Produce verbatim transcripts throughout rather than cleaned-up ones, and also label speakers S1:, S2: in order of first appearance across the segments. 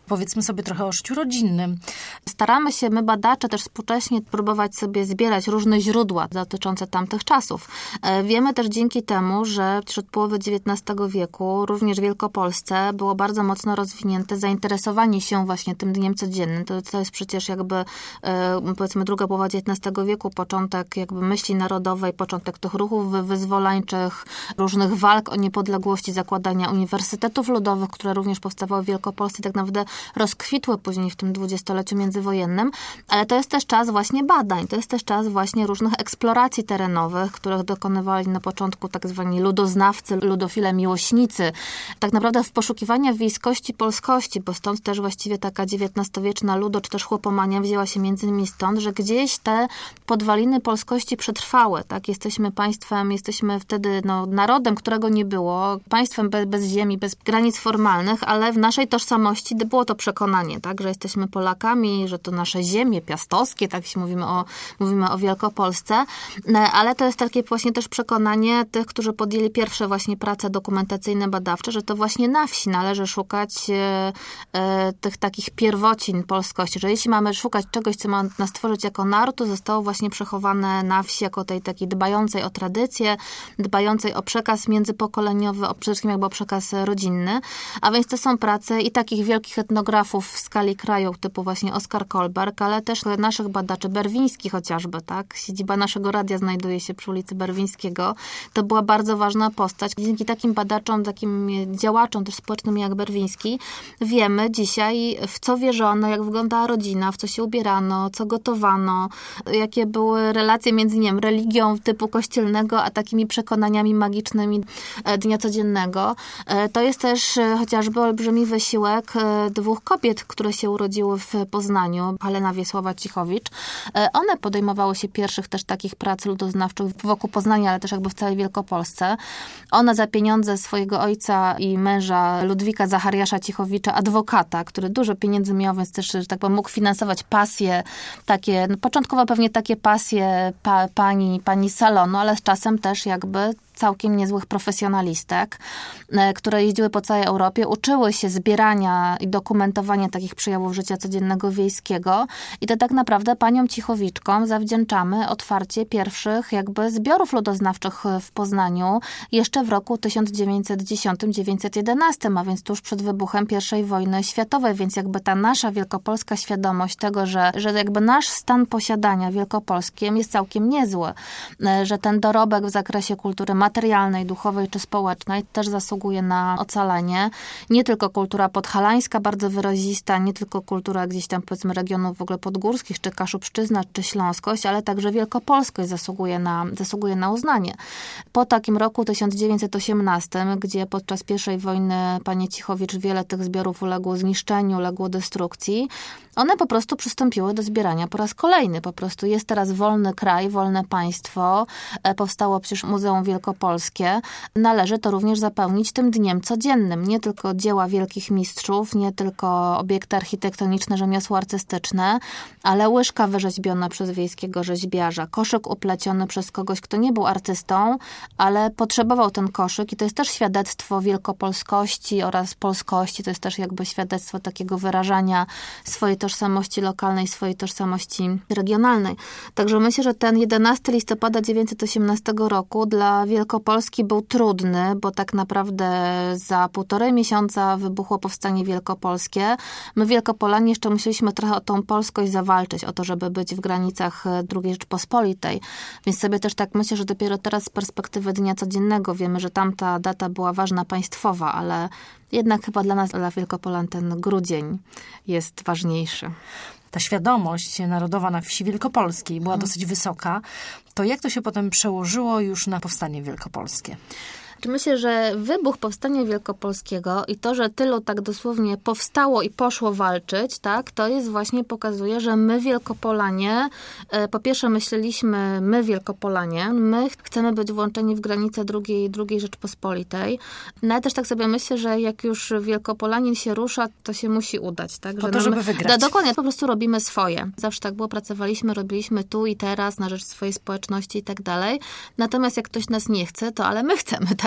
S1: Powiedzmy sobie trochę o życiu rodzinnym.
S2: Staramy się, my badacze, też współcześnie próbować sobie zbierać różne źródła dotyczące tamtych czasów. Wiemy też dzięki temu, że wśród połowy dziewiętnastego wieku, również w Wielkopolsce, było bardzo mocno rozwinięte zainteresowanie się właśnie tym dniem codziennym. To, to jest przecież jakby, powiedzmy, druga połowa dziewiętnastego wieku, początek jakby myśli narodowej, początek tych ruchów wyzwolańczych, różnych walk o niepodległości, zakładania uniwersytetów ludowych, które również powstawały w Wielkopolsce i tak naprawdę rozkwitły później w tym dwudziestoleciu międzywojennym, ale to jest też czas właśnie badań, to jest też czas właśnie różnych eksploracji terenowych, których dokonywali na początku tak zwani ludoznawcy, ludofile miłośnicy. Tak naprawdę w poszukiwania wiejskości polskości, bo stąd też właściwie taka dziewiętnastowieczna ludo, czy też chłopomania wzięła się między innymi stąd, że gdzieś te podwaliny polskości przetrwały, tak? Jesteśmy państwem, jesteśmy wtedy no, narodem, którego nie było, państwem bez, bez ziemi, bez granic formalnych, ale w naszej tożsamości było to przekonanie, tak? Że jesteśmy Polakami, że to nasze ziemie piastowskie, tak jeśli mówimy o, mówimy o Wielkopolsce, ale to jest takie właśnie też przekonanie tych, którzy podjęli pierwsze właśnie prace dokumentacyjne, badawcze, że to właśnie na wsi należy szukać e, e, tych takich pierwocin polskości, że jeśli mamy szukać czegoś, co ma nas tworzyć jako naród, to zostało właśnie przechowane na wsi jako tej takiej dbającej o tradycję, dbającej o przekaz międzypokoleniowy, o, przede wszystkim jakby o przekaz rodzinny, a więc to są prace i takich wielkich etnografów w skali kraju, typu właśnie Oskar Kolberg, ale też naszych badaczy, Berwiński chociażby, tak? Siedziba naszego radia znajduje się przy ulicy Berwińskiego. To była bardzo ważna postać. Dzięki takim badaczom, takim działaczom też społecznym jak Berwiński, wiemy dzisiaj, w co wierzono, jak wyglądała rodzina, w co się ubierano, co gotowano, jakie były relacje między, nie wiem, religią typu kościelnego, a takimi przekonaniami magicznymi dnia codziennego. To jest też chociażby olbrzymi wysiłek dwóch kobiet, które się urodziły w Poznaniu, Halena Wiesława-Cichowicz. One podejmowały się pierwszych też takich prac ludoznawczych wokół Poznania, ale też jakby w całej Wielkopolsce. Ona za pieniądze swojego ojca i męża Ludwika Zachariasza Cichowicza, adwokata, który dużo pieniędzy miał, więc też, że tak powiem, mógł finansować pasje, takie, no początkowo pewnie takie pasje pa, pani, pani salonu, ale z czasem też jakby całkiem niezłych profesjonalistek, które jeździły po całej Europie, uczyły się zbierania i dokumentowania takich przejawów życia codziennego wiejskiego i to tak naprawdę paniom Cichowiczkom zawdzięczamy otwarcie pierwszych jakby zbiorów ludoznawczych w Poznaniu jeszcze w roku tysiąc dziewięćset dziesiątym do tysiąc dziewięćset jedenastym, a więc tuż przed wybuchem pierwszej wojny światowej, więc jakby ta nasza wielkopolska świadomość tego, że, że jakby nasz stan posiadania wielkopolskim jest całkiem niezły, że ten dorobek w zakresie kultury materialnej, duchowej czy społecznej też zasługuje na ocalenie. Nie tylko kultura podhalańska bardzo wyrazista, nie tylko kultura gdzieś tam powiedzmy regionów w ogóle podgórskich, czy Kaszubszczyzna, czy Śląskość, ale także wielkopolskość zasługuje na, zasługuje na uznanie. Po takim roku tysiąc dziewięćset osiemnastym, gdzie podczas pierwszej wojny pani Cichowicz wiele tych zbiorów uległo zniszczeniu, uległo destrukcji, one po prostu przystąpiły do zbierania po raz kolejny. Po prostu jest teraz wolny kraj, wolne państwo. Powstało przecież Muzeum Wielkopolskie. Należy to również zapełnić tym dniem codziennym. Nie tylko dzieła wielkich mistrzów, nie tylko obiekty architektoniczne, rzemiosło artystyczne, ale łyżka wyrzeźbiona przez wiejskiego rzeźbiarza, koszyk upleciony przez kogoś, kto nie był artystą, ale potrzebował ten koszyk i to jest też świadectwo wielkopolskości oraz polskości. To jest też jakby świadectwo takiego wyrażania swojej tożsamości lokalnej, swojej tożsamości regionalnej. Także myślę, że ten jedenastego listopada tysiąc dziewięćset osiemnastego roku dla Wielkopolski był trudny, bo tak naprawdę za półtorej miesiąca wybuchło powstanie wielkopolskie. My Wielkopolanie jeszcze musieliśmy trochę o tą polskość zawalczyć, o to, żeby być w granicach drugiej Rzeczpospolitej. Więc sobie też tak myślę, że dopiero teraz z perspektywy dnia codziennego wiemy, że tamta data była ważna państwowa, ale jednak chyba dla nas, dla Wielkopolan, ten grudzień jest ważniejszy.
S1: Ta świadomość narodowa na wsi wielkopolskiej była dosyć wysoka. To jak to się potem przełożyło już na powstanie wielkopolskie?
S2: Myślę, że wybuch powstania wielkopolskiego i to, że tylu tak dosłownie powstało i poszło walczyć, tak, to jest właśnie pokazuje, że my Wielkopolanie, po pierwsze myśleliśmy, my Wielkopolanie, my chcemy być włączeni w granice drugiej, drugiej Rzeczpospolitej. No ale też tak sobie myślę, że jak już Wielkopolanin się rusza, to się musi udać. Tak?
S1: Po
S2: że
S1: to, żeby
S2: my,
S1: wygrać.
S2: Da, dokładnie, po prostu robimy swoje. Zawsze tak było, pracowaliśmy, robiliśmy tu i teraz na rzecz swojej społeczności i tak dalej. Natomiast jak ktoś nas nie chce, to ale my chcemy, tak?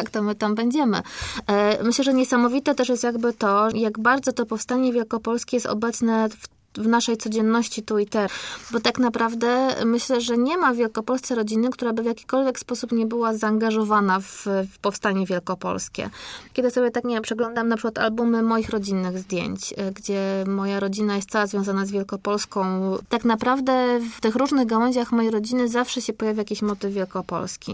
S2: tak, to my tam będziemy. Myślę, że niesamowite też jest jakby to, jak bardzo to powstanie wielkopolskie jest obecne w w naszej codzienności tu i teraz. Bo tak naprawdę myślę, że nie ma w Wielkopolsce rodziny, która by w jakikolwiek sposób nie była zaangażowana w, w powstanie wielkopolskie. Kiedy sobie tak, nie wiem, przeglądam na przykład albumy moich rodzinnych zdjęć, gdzie moja rodzina jest cała związana z Wielkopolską, tak naprawdę w tych różnych gałęziach mojej rodziny zawsze się pojawia jakiś motyw wielkopolski.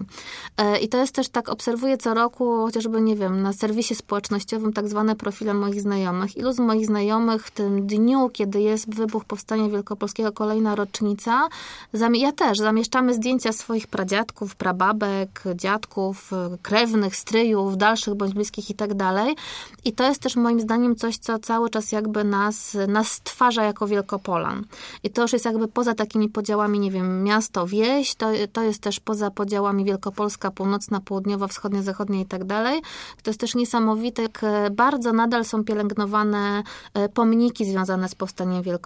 S2: I to jest też tak, obserwuję co roku, chociażby, nie wiem, na serwisie społecznościowym tak zwane profile moich znajomych. Ilu z moich znajomych w tym dniu, kiedy jest wybuch powstania wielkopolskiego, kolejna rocznica. Ja też. Zamieszczamy zdjęcia swoich pradziadków, prababek, dziadków, krewnych, stryjów, dalszych bądź bliskich i tak dalej. I to jest też moim zdaniem coś, co cały czas jakby nas, nas stwarza jako Wielkopolan. I to już jest jakby poza takimi podziałami, nie wiem, miasto, wieś, to, to jest też poza podziałami Wielkopolska, północna, południowa, wschodnia, zachodnia i tak dalej. To jest też niesamowite, jak bardzo nadal są pielęgnowane pomniki związane z powstaniem wielkopolskim.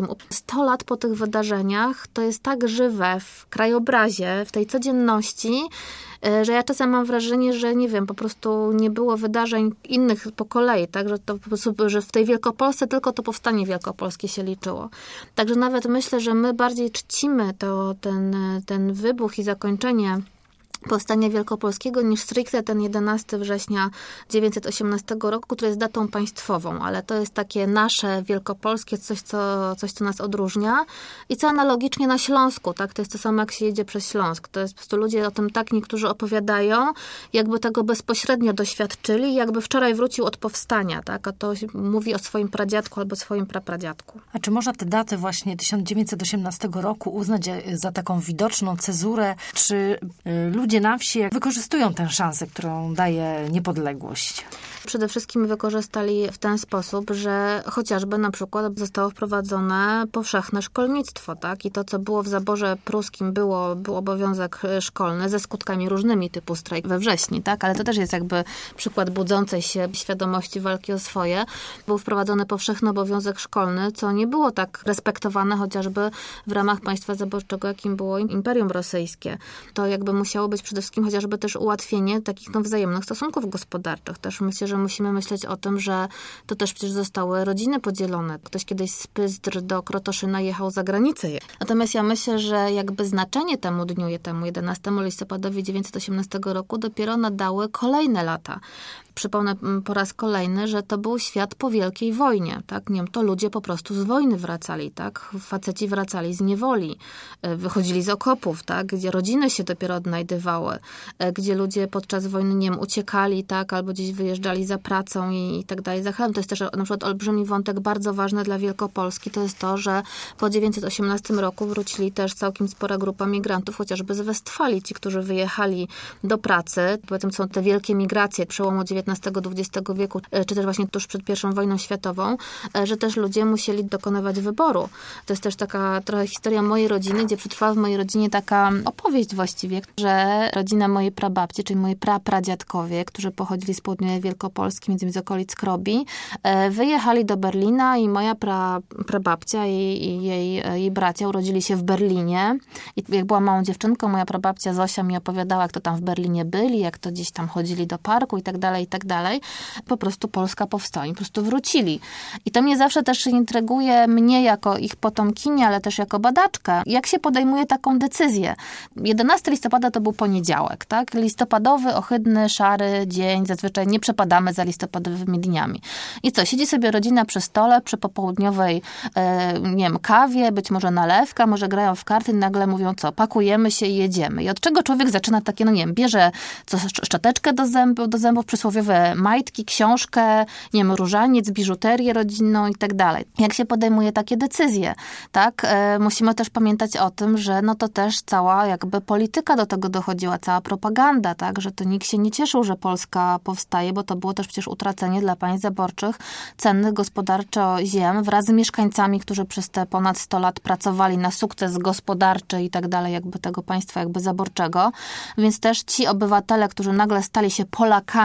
S2: Sto lat po tych wydarzeniach to jest tak żywe w krajobrazie, w tej codzienności, że ja czasem mam wrażenie, że nie wiem, po prostu nie było wydarzeń innych po kolei, tak, że to po prostu, że w tej Wielkopolsce tylko to powstanie wielkopolskie się liczyło. Także nawet myślę, że my bardziej czcimy to, ten, ten wybuch i zakończenie powstania wielkopolskiego niż stricte ten jedenastego września tysiąc dziewięćset osiemnastego roku, który jest datą państwową, ale to jest takie nasze wielkopolskie, coś co, coś, co nas odróżnia i co analogicznie na Śląsku, tak, to jest to samo, jak się jedzie przez Śląsk. To jest po prostu ludzie o tym tak niektórzy opowiadają, jakby tego bezpośrednio doświadczyli, jakby wczoraj wrócił od powstania, tak, a to mówi o swoim pradziadku albo swoim prapradziadku.
S1: A czy można tę datę właśnie tysiąc dziewięćset osiemnastego roku uznać za taką widoczną cezurę, czy ludzie Ludzie na wsi wykorzystują tę szansę, którą daje niepodległość?
S2: Przede wszystkim wykorzystali w ten sposób, że chociażby na przykład zostało wprowadzone powszechne szkolnictwo, tak? I to, co było w zaborze pruskim, było, był obowiązek szkolny ze skutkami różnymi, typu strajk we wrześni, tak? Ale to też jest jakby przykład budzącej się świadomości walki o swoje. Był wprowadzony powszechny obowiązek szkolny, co nie było tak respektowane chociażby w ramach państwa zaborczego, jakim było Imperium Rosyjskie. To jakby musiało być przede wszystkim chociażby też ułatwienie takich no, wzajemnych stosunków gospodarczych. Też myślę, że musimy myśleć o tym, że to też przecież zostały rodziny podzielone. Ktoś kiedyś z Pyzdr do Krotoszyna jechał za granicę. Natomiast ja myślę, że jakby znaczenie temu dniu, temu jedenastego listopada tysiąc dziewięćset osiemnastego roku dopiero nadały kolejne lata. Przypomnę po raz kolejny, że to był świat po Wielkiej Wojnie, tak? Nie wiem, to ludzie po prostu z wojny wracali, tak? Faceci wracali z niewoli, wychodzili z okopów, tak? Gdzie rodziny się dopiero odnajdywały, gdzie ludzie podczas wojny, nie wiem, uciekali, tak? Albo gdzieś wyjeżdżali za pracą i, i tak dalej, za chlebem. To jest też na przykład olbrzymi wątek bardzo ważny dla Wielkopolski, to jest to, że po tysiąc dziewięćset osiemnastego roku wrócili też całkiem spora grupa migrantów, chociażby z Westfalii, ci, którzy wyjechali do pracy. Powiedzmy, są te wielkie migracje przełomu dziewiętnastego dwudziestego wieku, czy też właśnie tuż przed pierwszą wojną światową, że też ludzie musieli dokonywać wyboru. To jest też taka trochę historia mojej rodziny, gdzie przetrwała w mojej rodzinie taka opowieść właściwie, że rodzina mojej prababci, czyli moi prapradziadkowie, którzy pochodzili z południowej Wielkopolski, między innymi z okolic Krobi, wyjechali do Berlina i moja pra, prababcia i, i jej, jej bracia urodzili się w Berlinie. I jak była małą dziewczynką, moja prababcia Zosia mi opowiadała, jak to tam w Berlinie byli, jak to gdzieś tam chodzili do parku i tak dalej, i tak dalej. Po prostu Polska powstała i po prostu wrócili. I to mnie zawsze też intryguje, mnie jako ich potomkini, ale też jako badaczkę, jak się podejmuje taką decyzję. jedenastego listopada to był poniedziałek, tak? Listopadowy, ohydny, szary dzień, zazwyczaj nie przepadamy za listopadowymi dniami. I co, siedzi sobie rodzina przy stole, przy popołudniowej, e, nie wiem, kawie, być może nalewka, może grają w karty i nagle mówią, co, pakujemy się i jedziemy. I od czego człowiek zaczyna takie, no nie wiem, bierze co, szczoteczkę do zębów, do zębów, przysłowiowe majtki, książkę, nie wiem, różaniec, biżuterię rodzinną i tak dalej. Jak się podejmuje takie decyzje, tak? E, musimy też pamiętać o tym, że no to też cała jakby polityka do tego dochodziła, cała propaganda, tak? Że to nikt się nie cieszył, że Polska powstaje, bo to było też przecież utracenie dla państw zaborczych cennych gospodarczo ziem wraz z mieszkańcami, którzy przez te ponad sto lat pracowali na sukces gospodarczy i tak dalej, jakby tego państwa jakby zaborczego. Więc też ci obywatele, którzy nagle stali się Polakami, bo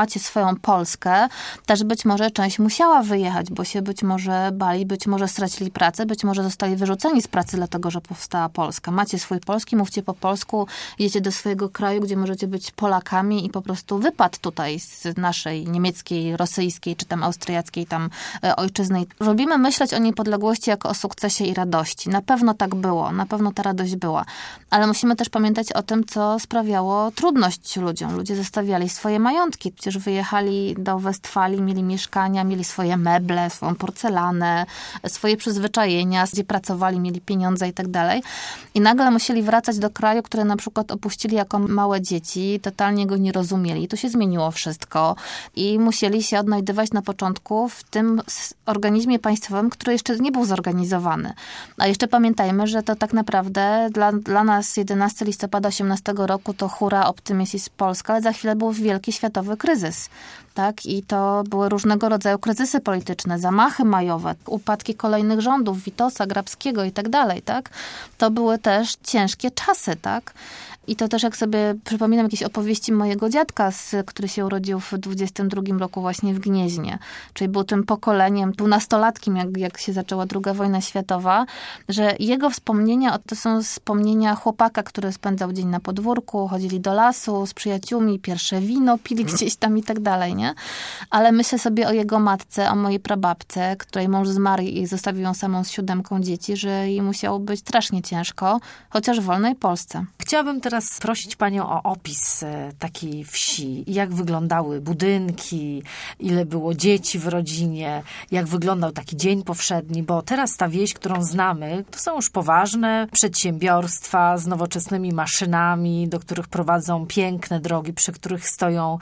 S2: macie swoją Polskę, też być może część musiała wyjechać, bo się być może bali, być może stracili pracę, być może zostali wyrzuceni z pracy dlatego, że powstała Polska. Macie swój polski, mówcie po polsku, jedziecie do swojego kraju, gdzie możecie być Polakami i po prostu wypad tutaj z naszej niemieckiej, rosyjskiej, czy tam austriackiej tam e, ojczyzny. Lubimy myśleć o niepodległości jako o sukcesie i radości. Na pewno tak było, na pewno ta radość była. Ale musimy też pamiętać o tym, co sprawiało trudność ludziom. Ludzie zostawiali swoje majątki. Przecież wyjechali do Westfalii, mieli mieszkania, mieli swoje meble, swoją porcelanę, swoje przyzwyczajenia, gdzie pracowali, mieli pieniądze i tak dalej. I nagle musieli wracać do kraju, który na przykład opuścili jako małe dzieci, totalnie go nie rozumieli. Tu się zmieniło wszystko i musieli się odnajdywać na początku w tym organizmie państwowym, który jeszcze nie był zorganizowany. A jeszcze pamiętajmy, że to tak naprawdę dla, dla nas jedenastego listopada osiemnastego roku to hura, optymizm jest Polska, ale za chwilę był wielki światowy kryzys. Tak? I to były różnego rodzaju kryzysy polityczne, zamachy majowe, upadki kolejnych rządów, Witosa, Grabskiego i tak dalej. Tak? To były też ciężkie czasy, tak? I to też jak sobie przypominam jakieś opowieści mojego dziadka, który się urodził w dwudziestym drugim roku właśnie w Gnieźnie. Czyli był tym pokoleniem, dwunastolatkiem, jak, jak się zaczęła druga wojna światowa, że jego wspomnienia to są wspomnienia chłopaka, który spędzał dzień na podwórku, chodzili do lasu z przyjaciółmi, pierwsze wino pili gdzieś tam i tak dalej, nie? Ale myślę sobie o jego matce, o mojej prababce, której mąż zmarł i zostawił ją samą z siódemką dzieci, że jej musiało być strasznie ciężko, chociaż w wolnej Polsce.
S1: Chciałabym teraz prosić panią o opis takiej wsi. Jak wyglądały budynki, ile było dzieci w rodzinie, jak wyglądał taki dzień powszedni, bo teraz ta wieś, którą znamy, to są już poważne przedsiębiorstwa z nowoczesnymi maszynami, do których prowadzą piękne drogi, przy których stoją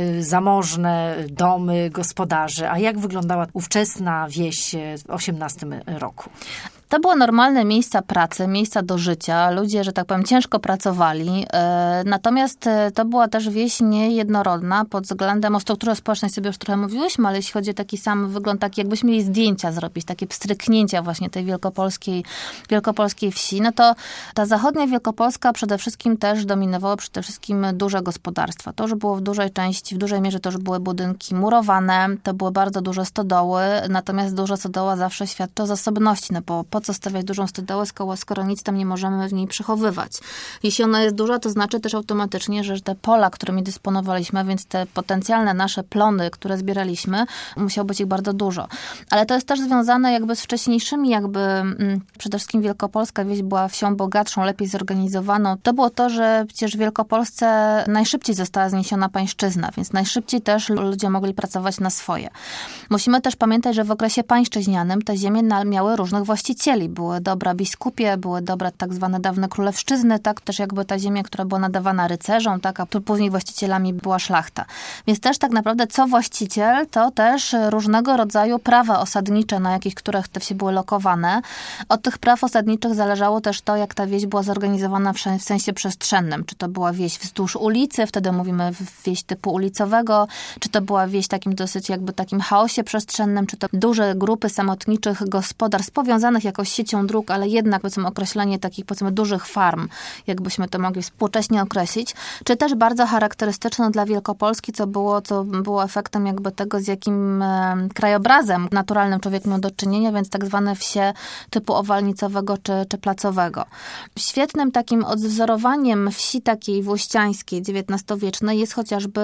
S1: zamożne domy gospodarzy. A jak wyglądała ówczesna wieś w osiemnastym roku?
S2: To były normalne miejsca pracy, miejsca do życia. Ludzie, że tak powiem, ciężko pracowali. Natomiast to była też wieś niejednorodna pod względem, o strukturze społecznej sobie już trochę mówiłyśmy, ale jeśli chodzi o taki sam wygląd, taki jakbyśmy mieli zdjęcia zrobić, takie pstryknięcia właśnie tej wielkopolskiej, wielkopolskiej wsi, no to ta zachodnia Wielkopolska przede wszystkim też dominowała przede wszystkim duże gospodarstwa. To już było w dużej części, w dużej mierze to już były budynki murowane, to były bardzo duże stodoły, natomiast duża stodoła zawsze świadczy o zasobności, no bo po co stawiać dużą stodołę, skoro nic tam nie możemy w niej przechowywać. Jeśli ona jest duża, to znaczy też automatycznie, że te pola, którymi dysponowaliśmy, więc te potencjalne nasze plony, które zbieraliśmy, musiało być ich bardzo dużo. Ale to jest też związane jakby z wcześniejszymi, jakby mm, przede wszystkim Wielkopolska wieś była wsią bogatszą, lepiej zorganizowaną. To było to, że przecież w Wielkopolsce najszybciej została zniesiona pańszczyzna, więc najszybciej też ludzie mogli pracować na swoje. Musimy też pamiętać, że w okresie pańszczyźnianym te ziemie miały różnych właścicieli. Były dobra biskupie, były dobra tak zwane dawne królewszczyzny, tak, też jakby ta ziemia, która była nadawana rycerzom, tak, a później właścicielami była szlachta. Więc też tak naprawdę co właściciel, to też różnego rodzaju prawa osadnicze, na jakich których te wsie były lokowane. Od tych praw osadniczych zależało też to, jak ta wieś była zorganizowana w sensie przestrzennym. Czy to była wieś wzdłuż ulicy, wtedy mówimy wieś typu ulicowego, czy to była wieś takim dosyć jakby takim chaosie przestrzennym, czy to duże grupy samotniczych gospodarstw powiązanych jakoś siecią dróg, ale jednak powiedzmy określenie takich powiedzmy dużych farm, jakbyśmy to mogli współcześnie określić, czy też bardzo charakterystyczne dla Wielkopolski, co było, co było efektem jakby tego, z jakim e, krajobrazem naturalnym człowiek miał do czynienia, więc tak zwane wsie typu owalnicowego czy, czy placowego. Świetnym takim odwzorowaniem wsi takiej włościańskiej, dziewiętnastowiecznej jest chociażby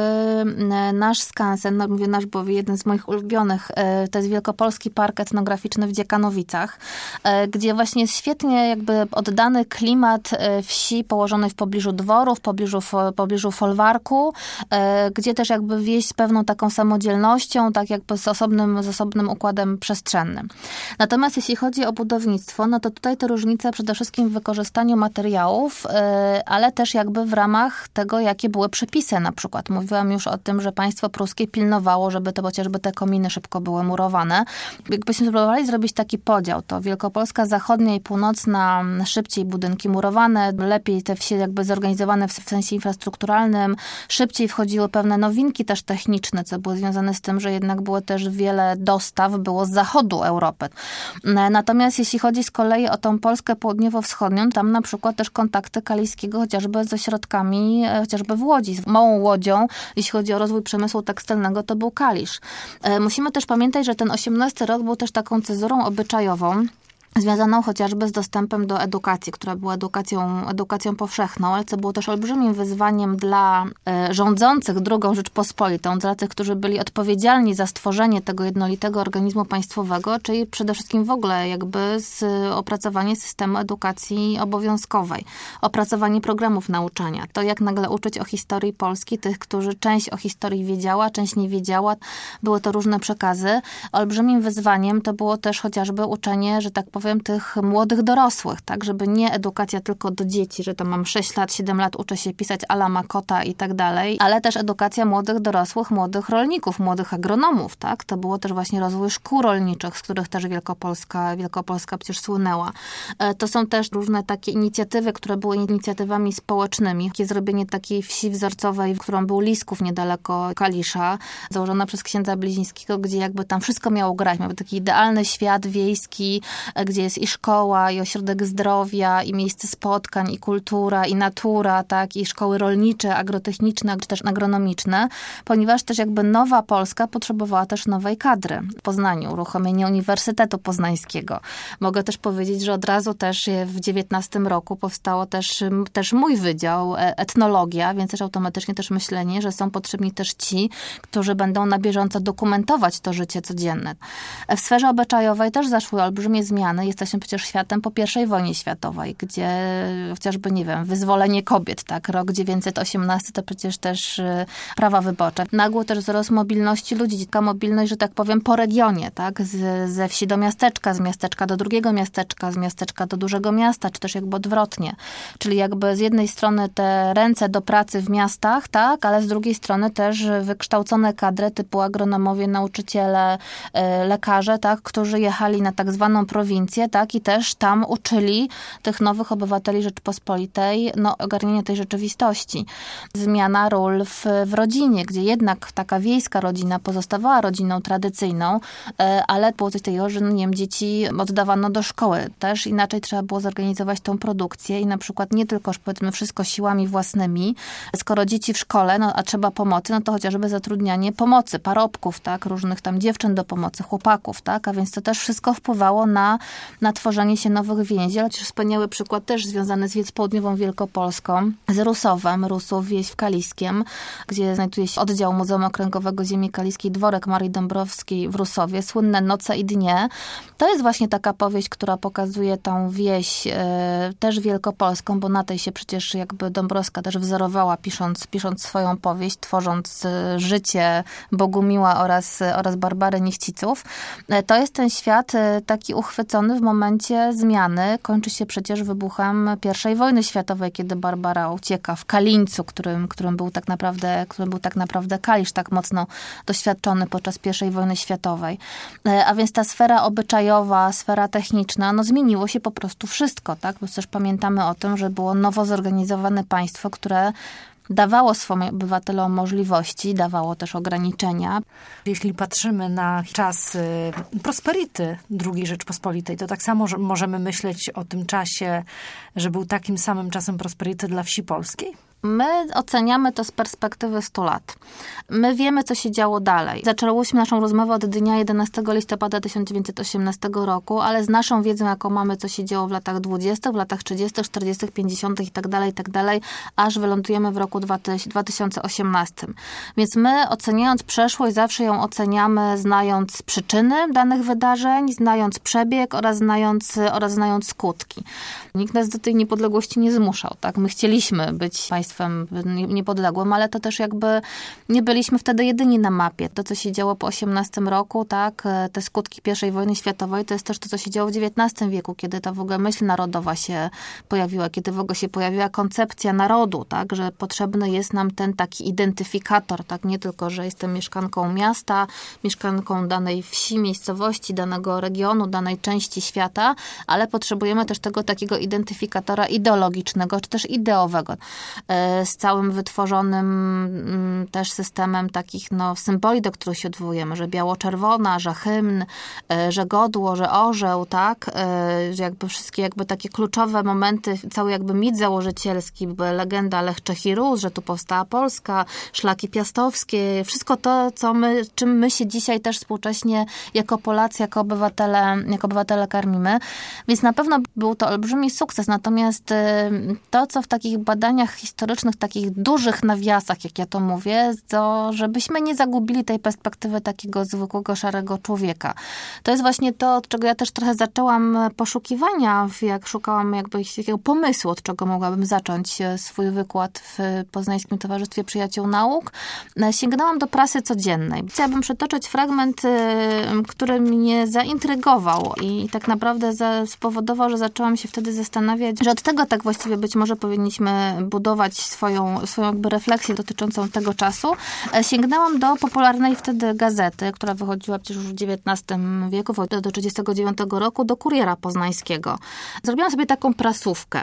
S2: nasz skansen, no mówię nasz, bo jeden z moich ulubionych, e, to jest Wielkopolski Park Etnograficzny w Dziekanowicach, gdzie właśnie jest świetnie jakby oddany klimat wsi położonej w pobliżu dworu, w pobliżu, w pobliżu folwarku, gdzie też jakby wieś z pewną taką samodzielnością, tak jakby z osobnym, z osobnym układem przestrzennym. Natomiast jeśli chodzi o budownictwo, no to tutaj te różnice przede wszystkim w wykorzystaniu materiałów, ale też jakby w ramach tego, jakie były przepisy na przykład. Mówiłam już o tym, że państwo pruskie pilnowało, żeby to chociażby te kominy szybko były murowane. Jakbyśmy spróbowali zrobić taki podział, to Wielkopolska Wielkopolska zachodnia i północna szybciej budynki murowane, lepiej te wsie jakby zorganizowane w sensie infrastrukturalnym, szybciej wchodziły pewne nowinki też techniczne, co było związane z tym, że jednak było też wiele dostaw było z zachodu Europy. Natomiast jeśli chodzi z kolei o tą Polskę południowo-wschodnią, tam na przykład też kontakty Kaliskiego chociażby ze środkami, chociażby w Łodzi. Z małą Łodzią, jeśli chodzi o rozwój przemysłu tekstylnego, to był Kalisz. Musimy też pamiętać, że ten osiemnasty rok był też taką cezurą obyczajową, związaną chociażby z dostępem do edukacji, która była edukacją, edukacją powszechną, ale co było też olbrzymim wyzwaniem dla e, rządzących drugą Rzeczpospolitą, dla tych, którzy byli odpowiedzialni za stworzenie tego jednolitego organizmu państwowego, czyli przede wszystkim w ogóle jakby z, opracowanie systemu edukacji obowiązkowej, opracowanie programów nauczania. To jak nagle uczyć o historii Polski tych, którzy część o historii wiedziała, część nie wiedziała. Były to różne przekazy. Olbrzymim wyzwaniem to było też chociażby uczenie, że tak powiem, tych młodych dorosłych, tak, żeby nie edukacja tylko do dzieci, że tam mam sześć lat, siedem lat, uczę się pisać ala Makota i tak dalej, ale też edukacja młodych dorosłych, młodych rolników, młodych agronomów, tak, to było też właśnie rozwój szkół rolniczych, z których też Wielkopolska, Wielkopolska przecież słynęła. To są też różne takie inicjatywy, które były inicjatywami społecznymi, takie zrobienie takiej wsi wzorcowej, w którą był Lisków niedaleko Kalisza, założona przez księdza Blizińskiego, gdzie jakby tam wszystko miało grać, miał taki idealny świat wiejski, gdzie jest i szkoła, i ośrodek zdrowia, i miejsce spotkań, i kultura, i natura, tak, i szkoły rolnicze, agrotechniczne, czy też agronomiczne, ponieważ też jakby nowa Polska potrzebowała też nowej kadry. W Poznaniu, uruchomienie Uniwersytetu Poznańskiego. Mogę też powiedzieć, że od razu też w dziewiętnastym roku powstało też, też mój wydział, etnologia, więc też automatycznie też myślenie, że są potrzebni też ci, którzy będą na bieżąco dokumentować to życie codzienne. W sferze obyczajowej też zaszły olbrzymie zmiany. Jesteśmy przecież światem po pierwszej wojnie światowej, gdzie chociażby, nie wiem, wyzwolenie kobiet, tak, rok dziewięćset osiemnasty to przecież też prawa wyborcze. Nagły też wzrost mobilności ludzi, taka mobilność, że tak powiem, po regionie, tak, z, ze wsi do miasteczka, z miasteczka do drugiego miasteczka, z miasteczka do dużego miasta, czy też jakby odwrotnie. Czyli jakby z jednej strony te ręce do pracy w miastach, tak, ale z drugiej strony też wykształcone kadry typu agronomowie, nauczyciele, lekarze, tak, którzy jechali na tak zwaną prowincję, tak, i też tam uczyli tych nowych obywateli Rzeczypospolitej, no, ogarnienia tej rzeczywistości. Zmiana ról w, w rodzinie, gdzie jednak taka wiejska rodzina pozostawała rodziną tradycyjną, ale było coś takiego, że, no, nie wiem, dzieci oddawano do szkoły. Też inaczej trzeba było zorganizować tą produkcję i na przykład nie tylko, powiedzmy, wszystko siłami własnymi. Skoro dzieci w szkole, no, a trzeba pomocy, no to chociażby zatrudnianie pomocy, parobków, tak, różnych tam dziewczyn do pomocy, chłopaków, tak, a więc to też wszystko wpływało na na tworzenie się nowych więzi, ale też wspaniały przykład też związany z południową Wielkopolską, z Rusowem, Rusów, wieś w Kaliskiem, gdzie znajduje się oddział Muzeum Okręgowego Ziemi Kaliskiej, dworek Marii Dąbrowskiej w Rusowie, słynne Noce i dnie. To jest właśnie taka powieść, która pokazuje tą wieś e, też wielkopolską, bo na tej się przecież jakby Dąbrowska też wzorowała, pisząc, pisząc swoją powieść, tworząc e, życie Bogumiła oraz, oraz Barbary Niechciców. E, to jest ten świat e, taki uchwycony w momencie zmiany. Kończy się przecież wybuchem pierwszej wojny światowej, kiedy Barbara ucieka w Kalińcu, którym, którym, był tak naprawdę, którym był tak naprawdę Kalisz, tak mocno doświadczony podczas pierwszej wojny światowej. A więc ta sfera obyczajowa, sfera techniczna, no zmieniło się po prostu wszystko, tak? Bo też pamiętamy o tym, że było nowo zorganizowane państwo, które dawało swoim obywatelom możliwości, dawało też ograniczenia.
S1: Jeśli patrzymy na czas prosperity drugiej Rzeczpospolitej, to tak samo możemy myśleć o tym czasie, że był takim samym czasem prosperity dla wsi polskiej?
S2: My oceniamy to z perspektywy stu lat. My wiemy, co się działo dalej. Zaczęłyśmy naszą rozmowę od dnia jedenastego listopada tysiąc dziewięćset osiemnastego roku, ale z naszą wiedzą, jaką mamy, co się działo w latach dwudziestych, w latach trzydziestych, czterdziestych, pięćdziesiątych i tak dalej, i tak dalej, aż wylądujemy w roku dwa tysiące osiemnastym. Więc my, oceniając przeszłość, zawsze ją oceniamy znając przyczyny danych wydarzeń, znając przebieg oraz znając, oraz znając skutki. Nikt nas do tej niepodległości nie zmuszał, tak? My chcieliśmy być państwem państwem niepodległym, ale to też jakby nie byliśmy wtedy jedyni na mapie. To, co się działo po osiemnastym roku, tak, te skutki pierwszej wojny światowej, to jest też to, co się działo w dziewiętnastym wieku, kiedy ta w ogóle myśl narodowa się pojawiła, kiedy w ogóle się pojawiła koncepcja narodu, tak, że potrzebny jest nam ten taki identyfikator, tak, nie tylko, że jestem mieszkanką miasta, mieszkanką danej wsi, miejscowości, danego regionu, danej części świata, ale potrzebujemy też tego takiego identyfikatora ideologicznego, czy też ideowego, z całym wytworzonym też systemem takich no, symboli, do których się odwołujemy, że biało-czerwona, że hymn, że godło, że orzeł, tak, że jakby wszystkie jakby takie kluczowe momenty, cały jakby mit założycielski, legenda Lech, Czech i Rus, że tu powstała Polska, szlaki piastowskie, wszystko to, co my, czym my się dzisiaj też współcześnie jako Polacy, jako obywatele, jako obywatele karmimy. Więc na pewno był to olbrzymi sukces. Natomiast to, co w takich badaniach historycznych, takich dużych nawiasach, jak ja to mówię, to żebyśmy nie zagubili tej perspektywy takiego zwykłego, szarego człowieka. To jest właśnie to, od czego ja też trochę zaczęłam poszukiwania, jak szukałam jakby takiego pomysłu, od czego mogłabym zacząć swój wykład w Poznańskim Towarzystwie Przyjaciół Nauk. Sięgnęłam do prasy codziennej. Chciałabym przytoczyć fragment, który mnie zaintrygował i tak naprawdę spowodował, że zaczęłam się wtedy zastanawiać, że od tego tak właściwie być może powinniśmy budować swoją, swoją jakby refleksję dotyczącą tego czasu. Sięgnęłam do popularnej wtedy gazety, która wychodziła przecież już w dziewiętnastym wieku, do trzydziestego dziewiątego roku, do Kuriera Poznańskiego. Zrobiłam sobie taką prasówkę.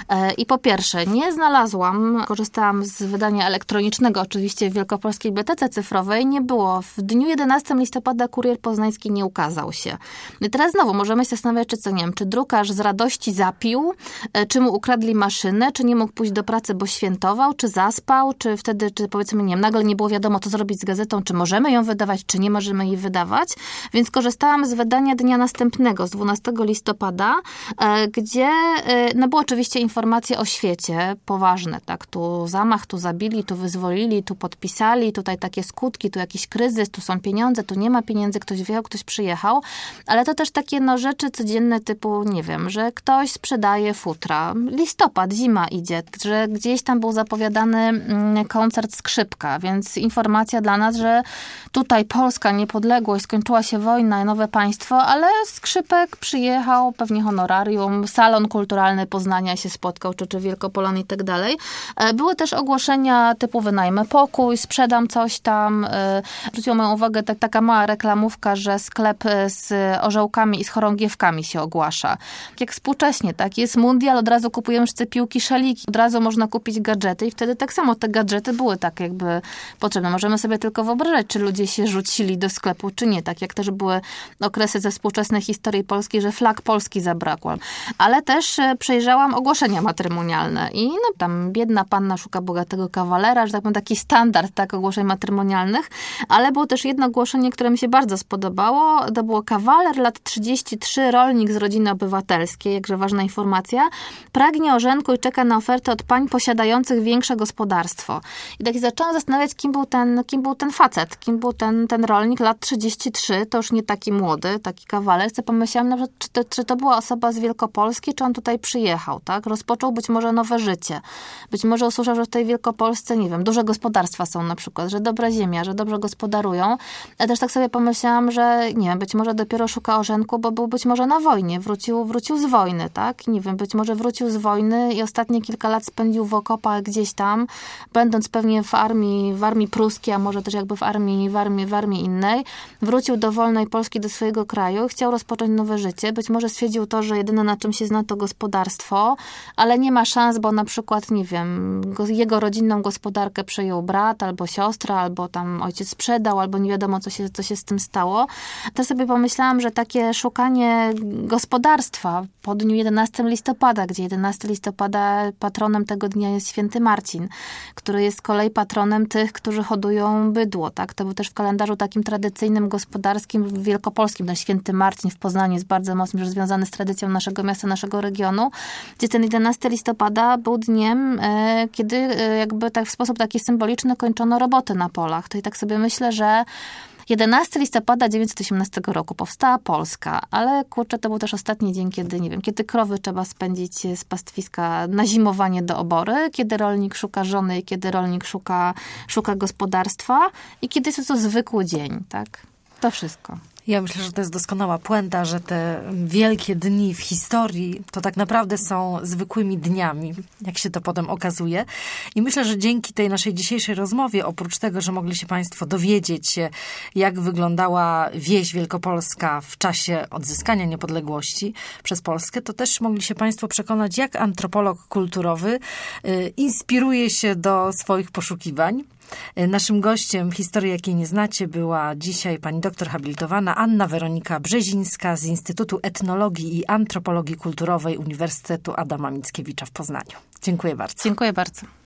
S2: I po pierwsze, nie znalazłam, korzystałam z wydania elektronicznego, oczywiście w Wielkopolskiej Bibliotece Cyfrowej, nie było. W dniu jedenastego listopada Kurier Poznański nie ukazał się. I teraz znowu możemy się zastanawiać, czy co, nie wiem, czy drukarz z radości zapił, czy mu ukradli maszynę, czy nie mógł pójść do pracy, bo świętował, czy zaspał, czy wtedy, czy powiedzmy, nie wiem, nagle nie było wiadomo, co zrobić z gazetą, czy możemy ją wydawać, czy nie możemy jej wydawać. Więc korzystałam z wydania dnia następnego, z dwunastego listopada, gdzie, no było oczywiście informacje o świecie, poważne, tak, tu zamach, tu zabili, tu wyzwolili, tu podpisali, tutaj takie skutki, tu jakiś kryzys, tu są pieniądze, tu nie ma pieniędzy, ktoś wjechał, ktoś przyjechał, ale to też takie no rzeczy codzienne typu, nie wiem, że ktoś sprzedaje futra, listopad, zima idzie, że gdzieś tam był zapowiadany koncert Skrzypka, więc informacja dla nas, że tutaj Polska, niepodległość, skończyła się wojna, nowe państwo, ale Skrzypek przyjechał, pewnie honorarium, salon kulturalny Poznania się spotkał, czy, czy Wielkopolan i tak dalej. Były też ogłoszenia typu wynajmę pokój, sprzedam coś tam. Zwróciła moją uwagę tak, taka mała reklamówka, że sklep z orzełkami i z chorągiewkami się ogłasza. Jak współcześnie, tak? Jest mundial, od razu kupujemy szce piłki, szaliki, od razu można kupić gadżety i wtedy tak samo te gadżety były tak jakby potrzebne. Możemy sobie tylko wyobrażać, czy ludzie się rzucili do sklepu, czy nie. Tak jak też były okresy ze współczesnej historii Polski, że flag Polski zabrakło. Ale też przejrzałam ogłoszenia matrymonialne i no tam biedna panna szuka bogatego kawalera, że tak powiem, taki standard tak ogłoszeń matrymonialnych, ale było też jedno ogłoszenie, które mi się bardzo spodobało. To było kawaler, lat trzydzieści trzy, rolnik z rodziny obywatelskiej, jakże ważna informacja, pragnie ożenku i czeka na ofertę od pań posiadających większe gospodarstwo. I tak się zaczęłam zastanawiać, kim był ten, kim był ten facet, kim był ten, ten rolnik, lat trzydzieści trzy, to już nie taki młody, taki kawaler. Co pomyślałam, nawet, czy, to, czy to była osoba z Wielkopolski, czy on tutaj przyjechał, tak? Rozpoczął być może nowe życie. Być może usłyszał, że w tej Wielkopolsce, nie wiem, duże gospodarstwa są na przykład, że dobra ziemia, że dobrze gospodarują. Ja też tak sobie pomyślałam, że nie wiem, być może dopiero szuka ożenku, bo był być może na wojnie, wrócił, wrócił z wojny, tak? Nie wiem, być może wrócił z wojny i ostatnie kilka lat spędził w okopach gdzieś tam, będąc pewnie w armii, w armii pruskiej, a może też jakby w armii, w armii, w armii innej. Wrócił do wolnej Polski, do swojego kraju, chciał rozpocząć nowe życie. Być może stwierdził to, że jedyne na czym się zna to gospodarstwo, ale nie ma szans, bo na przykład, nie wiem, jego rodzinną gospodarkę przejął brat albo siostra, albo tam ojciec sprzedał, albo nie wiadomo, co się, co się z tym stało. To sobie pomyślałam, że takie szukanie gospodarstwa po dniu jedenastego listopada, gdzie jedenastego listopada patronem tego dnia jest święty Marcin, który jest z kolei patronem tych, którzy hodują bydło, tak? To był też w kalendarzu takim tradycyjnym, gospodarskim, wielkopolskim. Ten święty Marcin w Poznaniu jest bardzo mocno związany z tradycją naszego miasta, naszego regionu, gdzie ten jedenastego listopada był dniem, e, kiedy e, jakby tak w sposób taki symboliczny kończono roboty na polach. To i tak sobie myślę, że jedenastego listopada tysiąc dziewięćset osiemnastego roku powstała Polska, ale kurczę, to był też ostatni dzień, kiedy, nie wiem, kiedy krowy trzeba spędzić z pastwiska na zimowanie do obory, kiedy rolnik szuka żony, kiedy rolnik szuka, szuka gospodarstwa i kiedy jest to zwykły dzień, tak? To wszystko.
S1: Ja myślę, że to jest doskonała puenta, że te wielkie dni w historii to tak naprawdę są zwykłymi dniami, jak się to potem okazuje. I myślę, że dzięki tej naszej dzisiejszej rozmowie, oprócz tego, że mogli się Państwo dowiedzieć się, jak wyglądała wieś wielkopolska w czasie odzyskania niepodległości przez Polskę, to też mogli się Państwo przekonać, jak antropolog kulturowy y, inspiruje się do swoich poszukiwań. Naszym gościem w Historii, jakiej nie znacie, była dzisiaj pani doktor habilitowana Anna Weronika Brzezińska z Instytutu Etnologii i Antropologii Kulturowej Uniwersytetu Adama Mickiewicza w Poznaniu. Dziękuję bardzo.
S2: Dziękuję bardzo.